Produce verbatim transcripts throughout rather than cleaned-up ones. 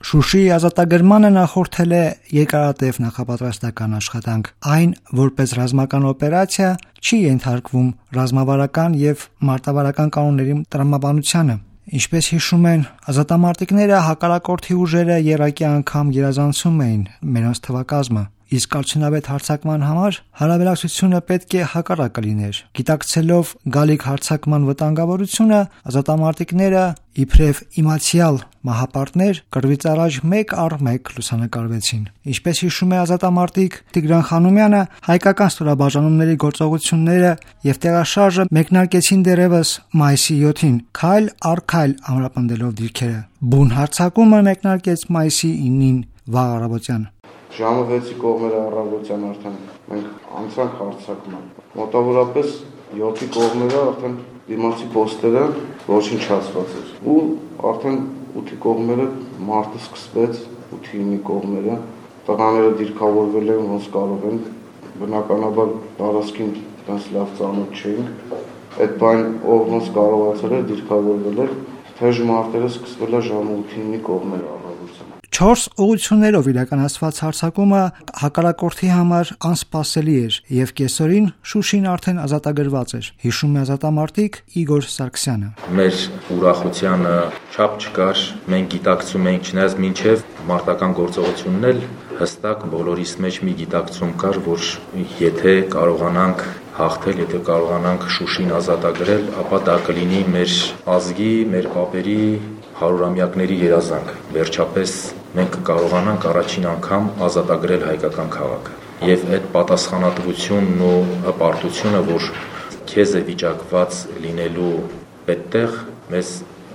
Շուշիի ազատագրմանը նախորդել է երկարատև նախապատրաստական աշխատանք։ Այն, որպես ռազմական օպերացիա, չի ենթարկվում ռազմավարական եւ մարտավարական կանոնների տրամաբանությանը։ Ինչպես հիշում են ազատամարտիկները, հակառակորդի ուժերը եռակի անգամ գերազանցում էին մերոնց թվակազմը, իսկ արդյունավետ հարձակման համար հարաբերակցությունը պետք է հակառակը լիներ։ Գիտակցելով գալիք հարձակման վտանգավորությունը, ազատամարտիկները իբրև իմացիալ մահապարտներ կռվից առաջ մեկ առ մեկ լուսանկարվեցին։ Ինչպես հիշում է ազատամարտիկ Տիգրան Խանոմյանը, հայկական ստորաբաժանումների գործողությունները եւ տեղաշարժը մեկնարկեցին դեռևս մայիսի յոթին, քայլ առ քայլ ամրապնդելով դիրքերը։ Բուն հարձակումը մեկնարկեց մայիսի ինին վաղ առավոտյան։ Ժամը վեցի կողմերը առավոտյան արդեն մենք անցանք հարձակման։ Մոտավորապես յոթի կողմերը արդեն դիմացի պոստերը ոչնչացված էր։ Ու արդեն ութի կողմերը մարտը սկսվեց, ութի ինի կողմերը տղաները դիրքավորվել են ոնց կարող են, բնականաբար տարածքին տենց լավ ծանոթ չէինք։ Այդ բան ով ոնց կարողացել էր դիրքավորվել էր, թեժ մարտերը սկսվել է ժամը ութի ինի կողմերը առավոտյան։ Չորս ուղղություններով իրականացված հարձակումը հակառակորդի համար անսպասելի էր եւ կեսօրին Շուշին արդեն ազատագրված էր, հիշում է ազատամարտիկ Իգոր Սարգսյանը։ Մեր ուրախությանը չափ չկար, մենք գիտակցում էինք, չնայած մինչեւ մարտական գործողությունն էլ հստակ բոլորիս մեջ մի գիտակցում կար, որ եթե կարողանանք հաղթել, եթե կարողանանք Շուշին ազատագրել, ապա դա կլինի մեր ազգի, մեր պապերի հարյուրամյակների երազանք։ Վերջապես մենք կկարողանանք առաջին անգամ ազատագրել հայկական քաղաքը։ Եվ այդ պատասխանատվությունն ու հպարտությունը, որ քեզ է վիճակված լինելու այդտեղ, մեզ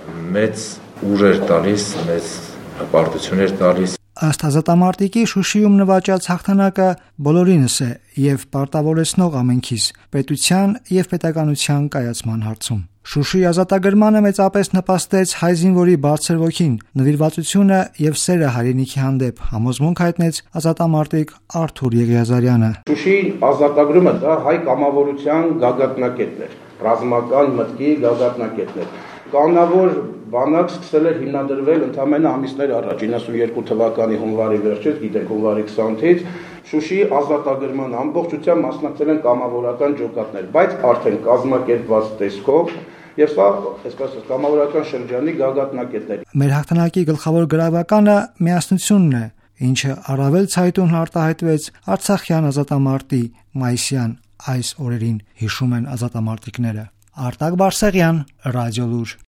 մեծ ուժ էր տալիս, մեծ հպարտություն էր տալիս։ Ըստ ազատամարտիկի Շուշիում նվաճած հաղթանակը բոլորինս է եւ պարտավորեցնող ամենքիս պետության եւ պետականության կայացման հարցում։ Շուշիի ազատագրմանը մեծապես նպաստեց հայ զինվորի բարձր ոգին, նվիրվածությունը եւ սերը հայրենիքի հանդեպ, համոզմունք հայտնեց ազատամարտիկ Արթուր Եղիազարյանը։ Շուշիի ազատագրումը դա հայ կամավորության գագաթնակետն էր, ռազմական մտքի գագաթնակետն էր։ Կանավոր բանակ սկսել էր հիմնադրվել ընդամենը ամիսներ առաջ, իննսունյոթ թվականի հունվարի վերջից, գիտեք, հունվարի քսանութից Շուշիի ազատագրման ամբողջությամբ մասնակցել են կամավորական ջոկատներ, բայց արդեն կազմակերպված տեսքով եւ սա, այսպես ասած, կամավորական շրջանի գագաթնակետներ։ Մեր հաղթանակի գլխավոր գրավականը միասնությունն է, ինչը առավել ցայտուն արտահայտվեց Արցախյան ազատամարտի մայիսյան այս օրերին, հիշում են ազատամարտիկները։ Արտակ Բարսեղյան, Ռադիոլուր։